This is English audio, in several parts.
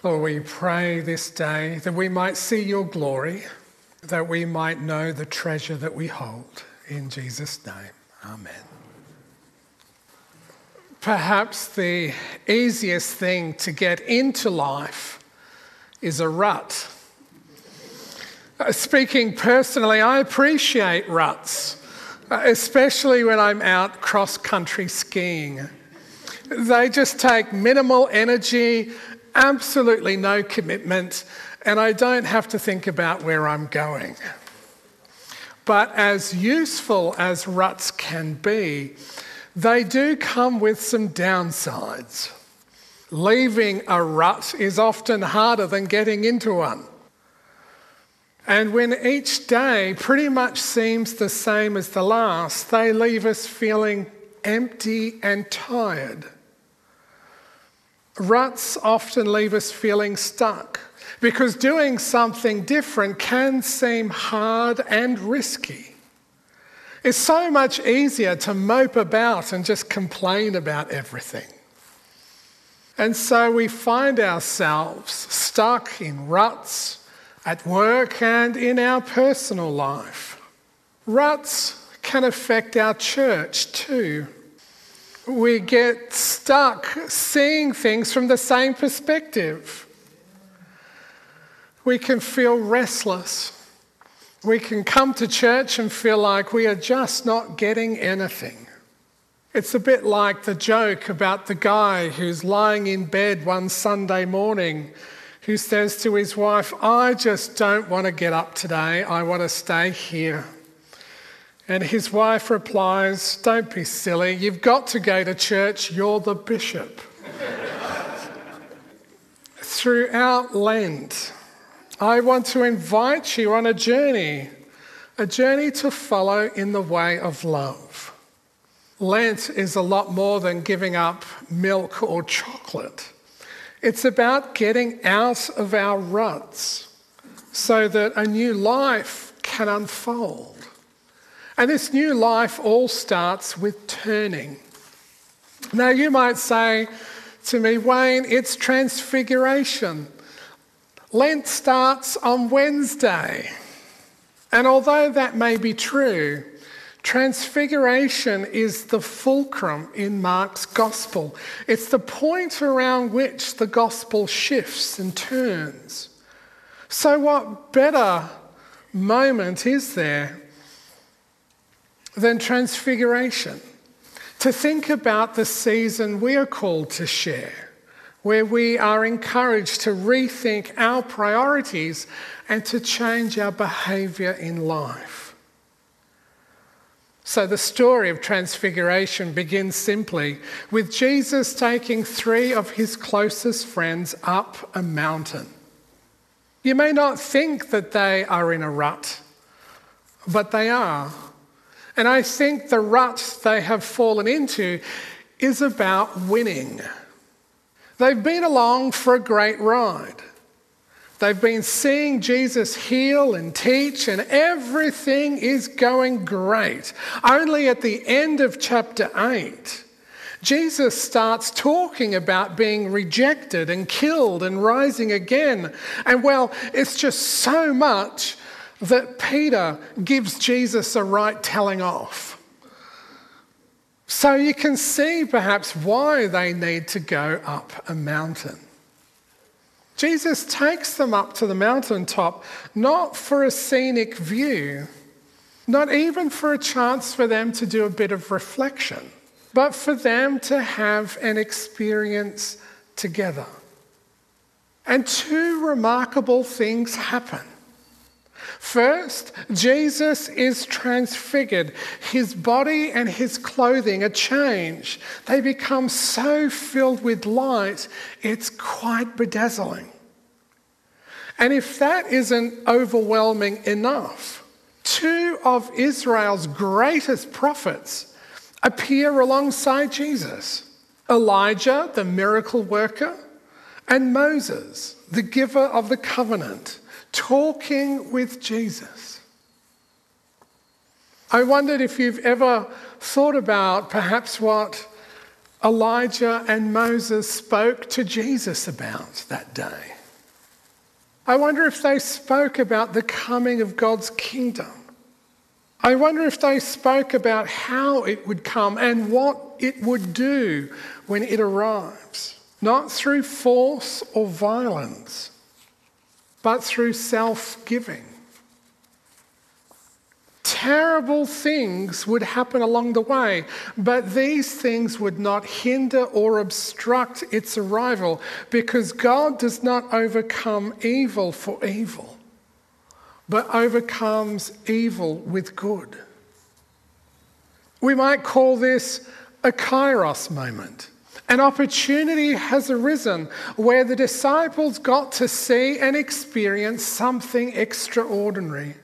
Lord, we pray this day that we might see your glory, that we might know the treasure that we hold. In Jesus' name, amen. Perhaps the easiest thing to get into life is a rut. Speaking personally, I appreciate ruts, especially when I'm out cross-country skiing. They just take minimal energy, absolutely no commitment, and I don't have to think about where I'm going. But as useful as ruts can be, they do come with some downsides. Leaving a rut is often harder than getting into one. And when each day pretty much seems the same as the last, they leave us feeling empty and tired. Ruts often leave us feeling stuck because doing something different can seem hard and risky. It's so much easier to mope about and just complain about everything. And so we find ourselves stuck in ruts at work and in our personal life. Ruts can affect our church too. We get stuck seeing things from the same perspective. We can feel restless. We can come to church and feel like we are just not getting anything. It's a bit like the joke about the guy who's lying in bed one Sunday morning who says to his wife, "I just don't want to get up today. I want to stay here." And his wife replies, "Don't be silly. You've got to go to church. You're the bishop." Throughout Lent, I want to invite you on a journey to follow in the way of love. Lent is a lot more than giving up milk or chocolate. It's about getting out of our ruts so that a new life can unfold. And this new life all starts with turning. Now you might say to me, "Wayne, it's Transfiguration. Lent starts on Wednesday." And although that may be true, Transfiguration is the fulcrum in Mark's gospel. It's the point around which the gospel shifts and turns. So what better moment is there than Transfiguration? To think about the season we are called to share, where we are encouraged to rethink our priorities and to change our behaviour in life. So the story of Transfiguration begins simply with Jesus taking 3 of his closest friends up a mountain. You may not think that they are in a rut, but they are. And I think the rut they have fallen into is about winning. They've been along for a great ride. They've been seeing Jesus heal and teach, and everything is going great. Only at the end of chapter 8, Jesus starts talking about being rejected and killed and rising again. And well, it's just so much that Peter gives Jesus a right telling off. So you can see perhaps why they need to go up a mountain. Jesus takes them up to the mountaintop, not for a scenic view, not even for a chance for them to do a bit of reflection, but for them to have an experience together. And 2 remarkable things happen. First, Jesus is transfigured. His body and his clothing are changed. They become so filled with light, it's quite bedazzling. And if that isn't overwhelming enough, 2 of Israel's greatest prophets appear alongside Jesus. Elijah, the miracle worker, and Moses, the giver of the covenant, talking with Jesus. I wondered if you've ever thought about perhaps what Elijah and Moses spoke to Jesus about that day? I wonder if they spoke about the coming of God's kingdom. I wonder if they spoke about how it would come and what it would do when it arrives, not through force or violence, but through self-giving. Terrible things would happen along the way, but these things would not hinder or obstruct its arrival, because God does not overcome evil for evil, but overcomes evil with good. We might call this a kairos moment. An opportunity has arisen where the disciples got to see and experience something extraordinary.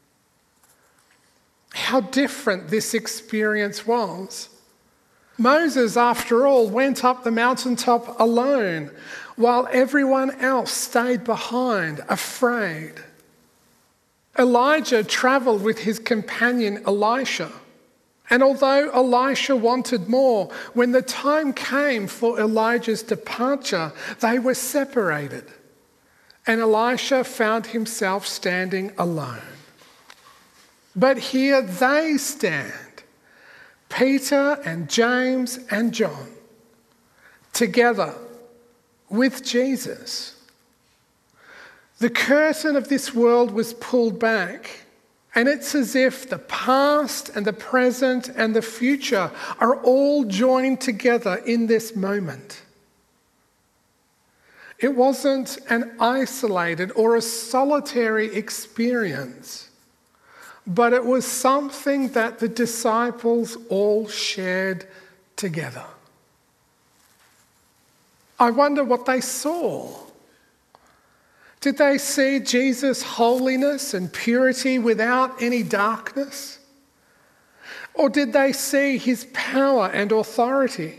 How different this experience was. Moses, after all, went up the mountaintop alone, while everyone else stayed behind, afraid. Elijah travelled with his companion Elisha. And although Elisha wanted more, when the time came for Elijah's departure, they were separated. And Elisha found himself standing alone. But here they stand, Peter and James and John, together with Jesus. The curtain of this world was pulled back, and it's as if the past and the present and the future are all joined together in this moment. It wasn't an isolated or a solitary experience, but it was something that the disciples all shared together. I wonder what they saw. Did they see Jesus' holiness and purity without any darkness? Or did they see his power and authority?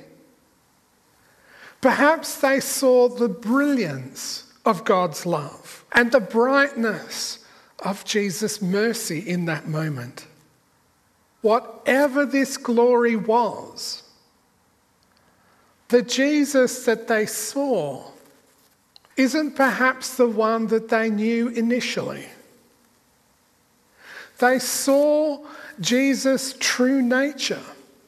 Perhaps they saw the brilliance of God's love and the brightness of Jesus' mercy in that moment. Whatever this glory was, the Jesus that they saw isn't perhaps the one that they knew initially. They saw Jesus' true nature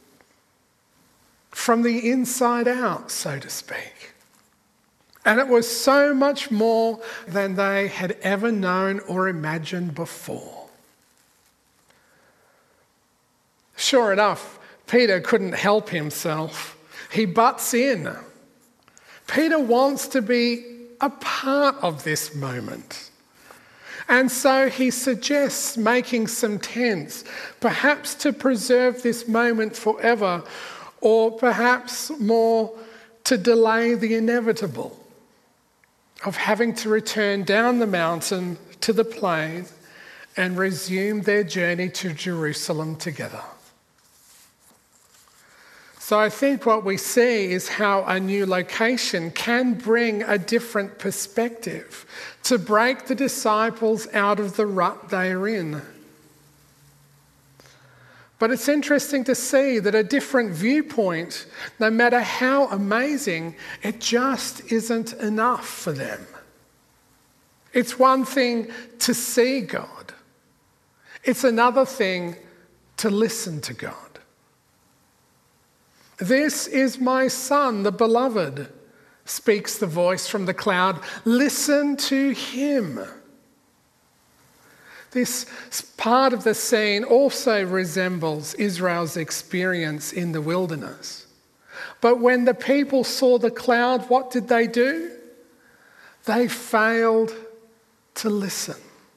from the inside out, so to speak. And it was so much more than they had ever known or imagined before. Sure enough, Peter couldn't help himself. He butts in. Peter wants to be a part of this moment. And so he suggests making some tents, perhaps to preserve this moment forever, or perhaps more to delay the inevitable of having to return down the mountain to the plain and resume their journey to Jerusalem together. So I think what we see is how a new location can bring a different perspective to break the disciples out of the rut they are in. But it's interesting to see that a different viewpoint, no matter how amazing, it just isn't enough for them. It's one thing to see God. It's another thing to listen to God. "This is my son, the beloved," speaks the voice from the cloud. "Listen to him." This part of the scene also resembles Israel's experience in the wilderness. But when the people saw the cloud, what did they do? They failed to listen.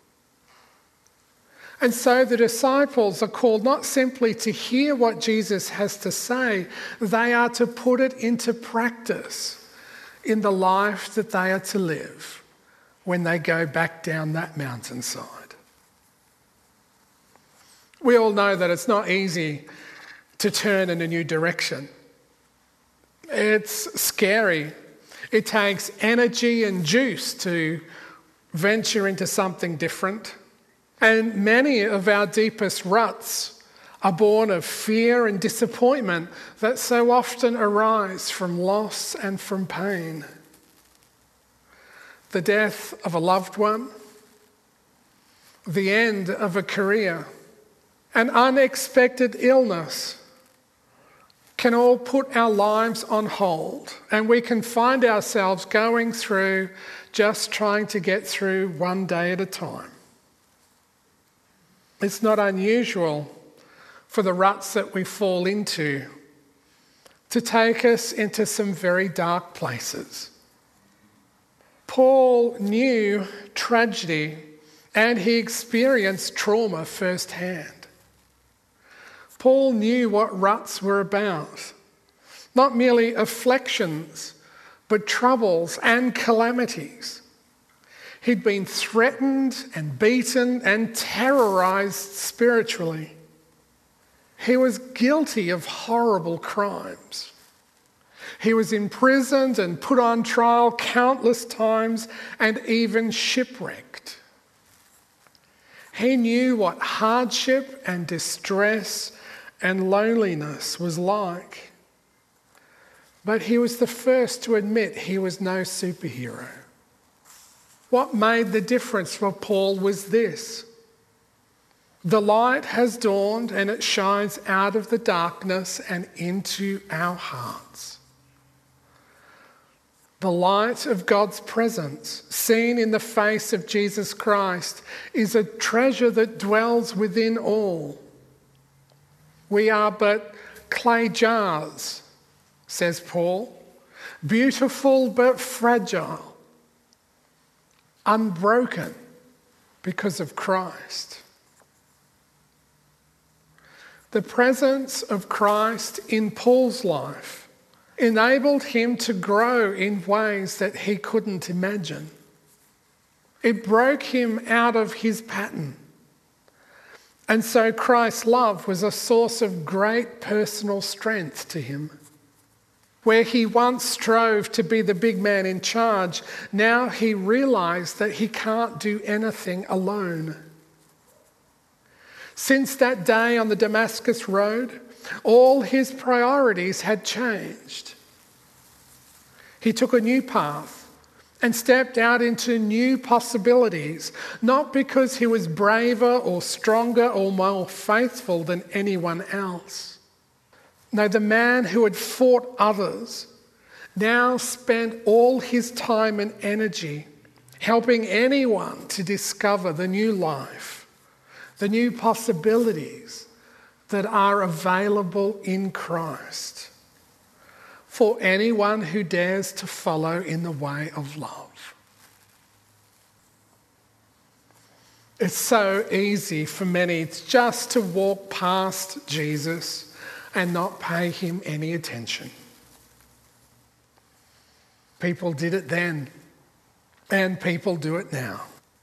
And so the disciples are called not simply to hear what Jesus has to say, they are to put it into practice in the life that they are to live when they go back down that mountainside. We all know that it's not easy to turn in a new direction. It's scary. It takes energy and juice to venture into something different. And many of our deepest ruts are born of fear and disappointment that so often arise from loss and from pain. The death of a loved one, the end of a career, an unexpected illness can all put our lives on hold, and we can find ourselves going through just trying to get through one day at a time. It's not unusual for the ruts that we fall into to take us into some very dark places. Paul knew tragedy and he experienced trauma firsthand. Paul knew what ruts were about, not merely afflictions, but troubles and calamities. He'd been threatened and beaten and terrorized spiritually. He was guilty of horrible crimes. He was imprisoned and put on trial countless times and even shipwrecked. He knew what hardship and distress and loneliness was like. But he was the first to admit he was no superhero. What made the difference for Paul was this: the light has dawned and it shines out of the darkness and into our hearts. The light of God's presence, seen in the face of Jesus Christ, is a treasure that dwells within all. We are but clay jars, says Paul, beautiful but fragile, unbroken because of Christ. The presence of Christ in Paul's life enabled him to grow in ways that he couldn't imagine. It broke him out of his pattern. And so Christ's love was a source of great personal strength to him. Where he once strove to be the big man in charge, now he realised that he can't do anything alone. Since that day on the Damascus Road, all his priorities had changed. He took a new path and stepped out into new possibilities, not because he was braver or stronger or more faithful than anyone else. No, the man who had fought others now spent all his time and energy helping anyone to discover the new life, the new possibilities that are available in Christ for anyone who dares to follow in the way of love. It's so easy for many just to walk past Jesus and not pay him any attention. People did it then, and people do it now.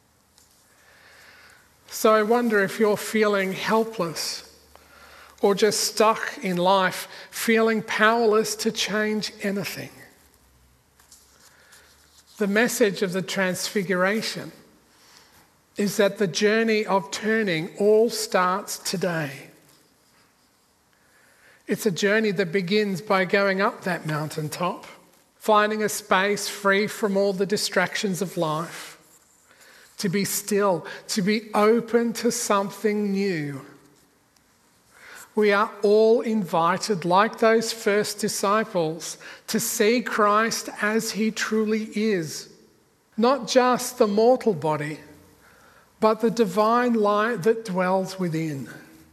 So I wonder if you're feeling helpless or just stuck in life, feeling powerless to change anything. The message of the Transfiguration is that the journey of turning all starts today. It's a journey that begins by going up that mountaintop, finding a space free from all the distractions of life, to be still, to be open to something new. We are all invited, like those first disciples, to see Christ as he truly is. Not just the mortal body, but the divine light that dwells within.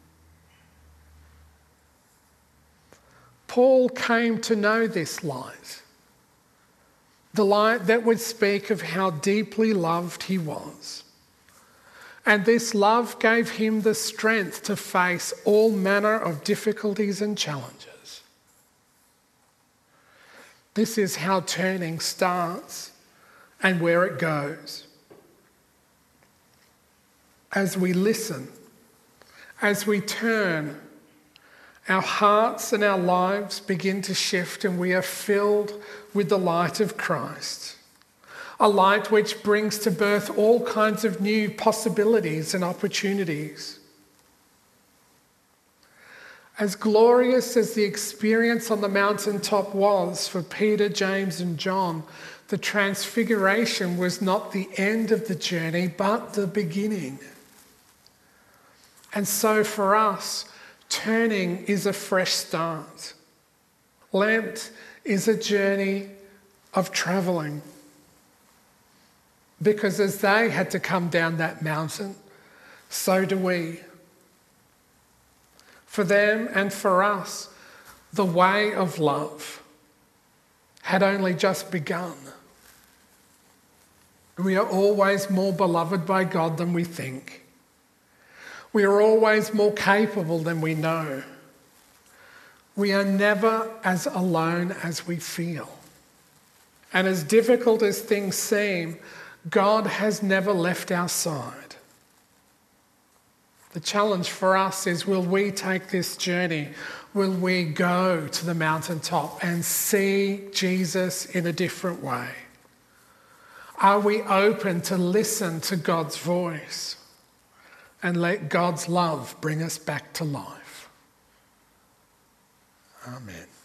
Paul came to know this light, the light that would speak of how deeply loved he was. And this love gave him the strength to face all manner of difficulties and challenges. This is how turning starts and where it goes. As we listen, as we turn, our hearts and our lives begin to shift and we are filled with the light of Christ. A light which brings to birth all kinds of new possibilities and opportunities. As glorious as the experience on the mountaintop was for Peter, James, and John, the transfiguration was not the end of the journey, but the beginning. And so for us, turning is a fresh start. Lent is a journey of travelling. Because as they had to come down that mountain, so do we. For them and for us, the way of love had only just begun. We are always more beloved by God than we think. We are always more capable than we know. We are never as alone as we feel. And as difficult as things seem, God has never left our side. The challenge for us is, will we take this journey? Will we go to the mountaintop and see Jesus in a different way? Are we open to listen to God's voice and let God's love bring us back to life? Amen.